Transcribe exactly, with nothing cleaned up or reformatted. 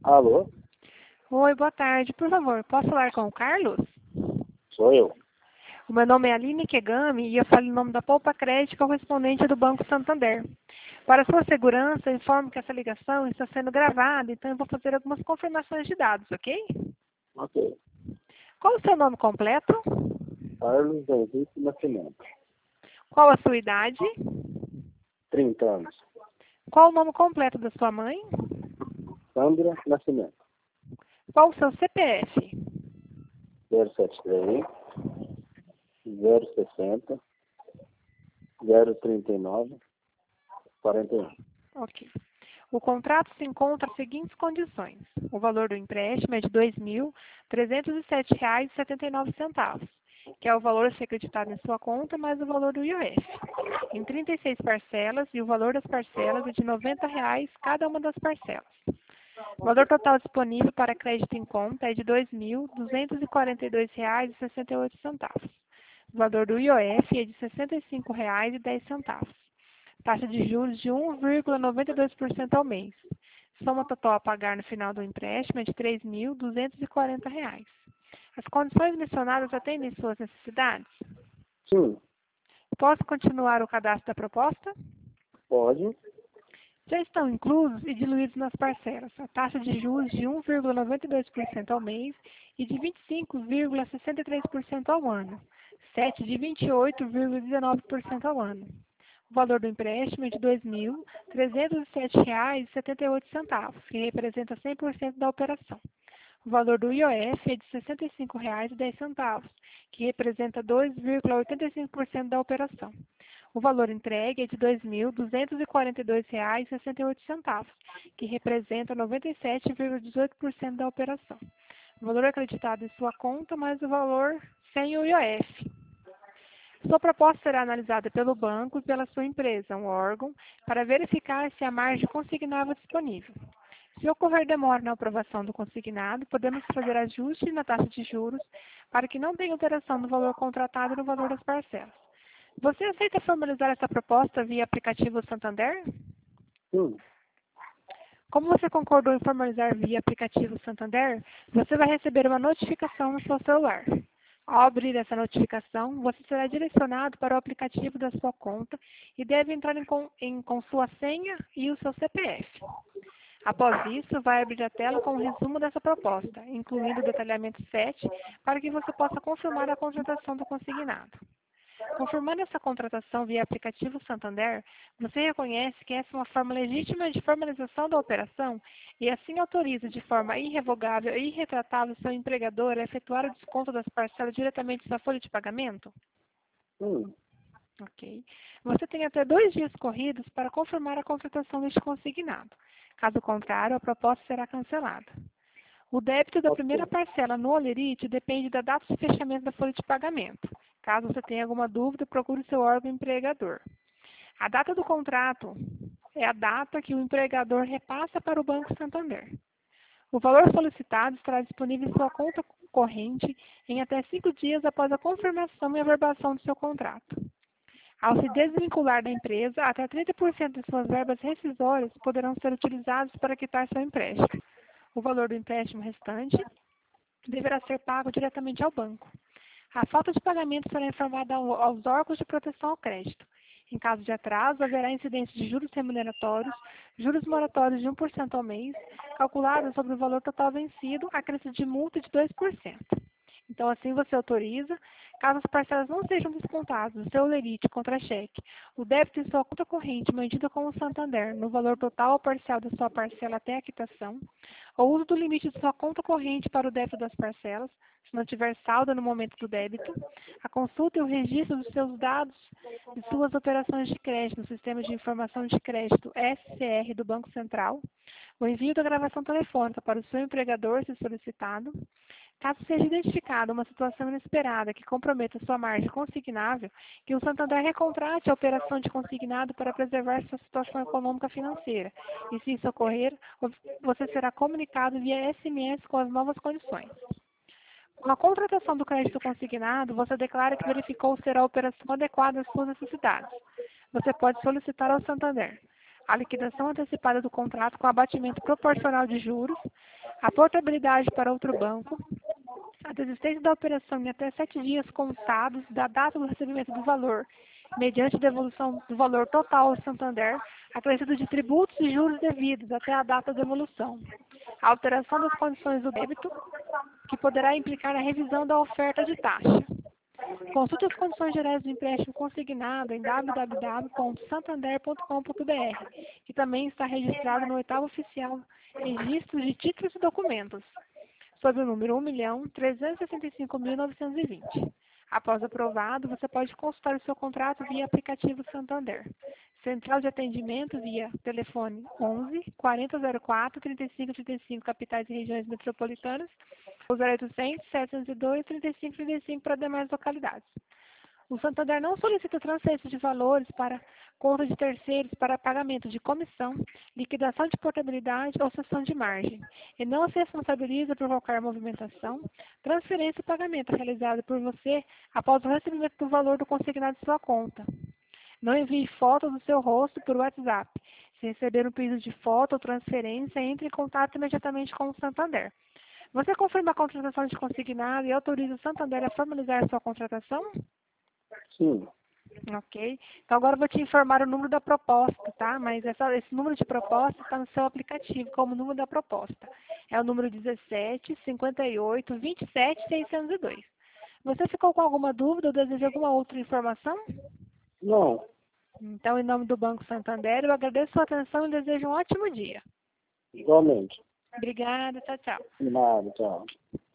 Alô? Oi, boa tarde. Por favor, posso falar com o Carlos? Sou eu. O meu nome é Aline Kegami e eu falo em nome da Poupa Crédito correspondente do Banco Santander. Para sua segurança, informo que essa ligação está sendo gravada, então eu vou fazer algumas confirmações de dados, ok? Ok. Qual o seu nome completo? Carlos Henrique Nascimento. Qual a sua idade? trinta anos. Qual o nome completo da sua mãe? Sandra Nascimento. Qual o seu C P F? zero sete três, zero sessenta, zero trinta e nove, quarenta e um. Ok. O contrato se encontra nas seguintes condições. O valor do empréstimo é de dois mil trezentos e sete reais e setenta e nove centavos, que é o valor a ser acreditado em sua conta, mais o valor do I O F, em trinta e seis parcelas, e o valor das parcelas é de noventa reais cada uma das parcelas. O valor total disponível para crédito em conta é de dois mil duzentos e quarenta e dois reais e sessenta e oito centavos. O valor do I O F é de sessenta e cinco reais e dez centavos. Taxa de juros de um vírgula noventa e dois por cento ao mês. Soma total a pagar no final do empréstimo é de três mil duzentos e quarenta reais. As condições mencionadas atendem suas necessidades? Sim, Posso continuar o cadastro da proposta? pode. Já estão inclusos e diluídos nas parcelas a taxa de juros de um vírgula noventa e dois por cento ao mês e de vinte e cinco vírgula sessenta e três por cento ao ano, sete de vinte e oito vírgula dezenove por cento ao ano. O valor do empréstimo é de dois mil trezentos e sete reais e setenta e oito centavos, que representa cem por cento da operação. O valor do I O F é de sessenta e cinco reais e dez centavos, que representa dois vírgula oitenta e cinco por cento da operação. O valor entregue é de dois mil duzentos e quarenta e dois reais e sessenta e oito centavos, que representa noventa e sete vírgula dezoito por cento da operação. O valor acreditado em sua conta, mais o valor sem o I O F. Sua proposta será analisada pelo banco e pela sua empresa, um órgão, para verificar se há margem consignável disponível. Se ocorrer demora na aprovação do consignado, podemos fazer ajuste na taxa de juros para que não tenha alteração no valor contratado e no valor das parcelas. Você aceita formalizar essa proposta via aplicativo Santander? Sim. Como você concordou em formalizar via aplicativo Santander, você vai receber uma notificação no seu celular. Ao abrir essa notificação, você será direcionado para o aplicativo da sua conta e deve entrar em com, em, com sua senha e o seu C P F. Após isso, vai abrir a tela com o resumo dessa proposta, incluindo o detalhamento sete, para que você possa confirmar a contratação do consignado. Confirmando essa contratação via aplicativo Santander, você reconhece que essa é uma forma legítima de formalização da operação e assim autoriza de forma irrevogável e irretratável seu empregador a efetuar o desconto das parcelas diretamente em sua folha de pagamento? Sim. Ok. Você tem até dois dias corridos para confirmar a contratação deste consignado. Caso contrário, a proposta será cancelada. O débito da primeira parcela no Olerite depende da data de fechamento da folha de pagamento. Caso você tenha alguma dúvida, procure seu órgão empregador. A data do contrato é a data que o empregador repassa para o Banco Santander. O valor solicitado estará disponível em sua conta corrente em até cinco dias após a confirmação e averbação do seu contrato. Ao se desvincular da empresa, até trinta por cento de suas verbas rescisórias poderão ser utilizadas para quitar seu empréstimo. O valor do empréstimo restante deverá ser pago diretamente ao banco. A falta de pagamento será informada aos órgãos de proteção ao crédito. Em caso de atraso, haverá incidência de juros remuneratórios, juros moratórios de um por cento ao mês, calculados sobre o valor total vencido, acrescido de multa de dois por cento. Então, assim você autoriza, caso as parcelas não sejam descontadas do seu Olerite contra cheque, o débito em sua conta corrente mantida com o Santander no valor total ou parcial da sua parcela até a quitação, o uso do limite de sua conta corrente para o débito das parcelas, se não tiver saldo no momento do débito, a consulta e o registro dos seus dados de suas operações de crédito no Sistema de Informação de Crédito S C R do Banco Central, o envio da gravação telefônica para o seu empregador, se solicitado. Caso seja identificada uma situação inesperada que comprometa sua margem consignável, que o Santander recontrate a operação de consignado para preservar sua situação econômica financeira. E se isso ocorrer, você será comunicado via S M S com as novas condições. Com a contratação do crédito consignado, você declara que verificou ser a operação adequada às suas necessidades. Você pode solicitar ao Santander a liquidação antecipada do contrato com abatimento proporcional de juros, a portabilidade para outro banco, a desistência da operação em até sete dias contados da data do recebimento do valor, mediante devolução do valor total ao Santander, acrescido de tributos e juros devidos até a data da devolução, a alteração das condições do débito, que poderá implicar a revisão da oferta de taxa. Consulte as condições gerais do empréstimo consignado em w w w ponto santander ponto com ponto b r, que também está registrado no oitavo oficial Registro de Títulos e Documentos, sob o número um milhão trezentos e sessenta e cinco mil novecentos e vinte. Após aprovado, você pode consultar o seu contrato via aplicativo Santander. Central de atendimento via telefone onze, quarenta zero quatro, trinta e cinco trinta e cinco, capitais e regiões metropolitanas, ou zero oitocentos, setecentos e dois, trinta e cinco trinta e cinco para demais localidades. O Santander não solicita transferência de valores para conta de terceiros para pagamento de comissão, liquidação de portabilidade ou cessão de margem, e não se responsabiliza por qualquer movimentação, transferência ou pagamento realizado por você após o recebimento do valor do consignado em sua conta. Não envie fotos do seu rosto por WhatsApp. Se receber um pedido de foto ou transferência, entre em contato imediatamente com o Santander. Você confirma a contratação de consignado e autoriza o Santander a formalizar sua contratação? Sim. Ok. Então agora eu vou te informar o número da proposta, tá? Mas essa, esse número de proposta está no seu aplicativo como número da proposta. É o número dezessete, cinquenta e oito, vinte e sete, seiscentos e dois. Você ficou com alguma dúvida ou deseja alguma outra informação? Não. Então, em nome do Banco Santander, eu agradeço a sua atenção e desejo um ótimo dia. Igualmente. Obrigada, tchau, tchau. De nada, tchau.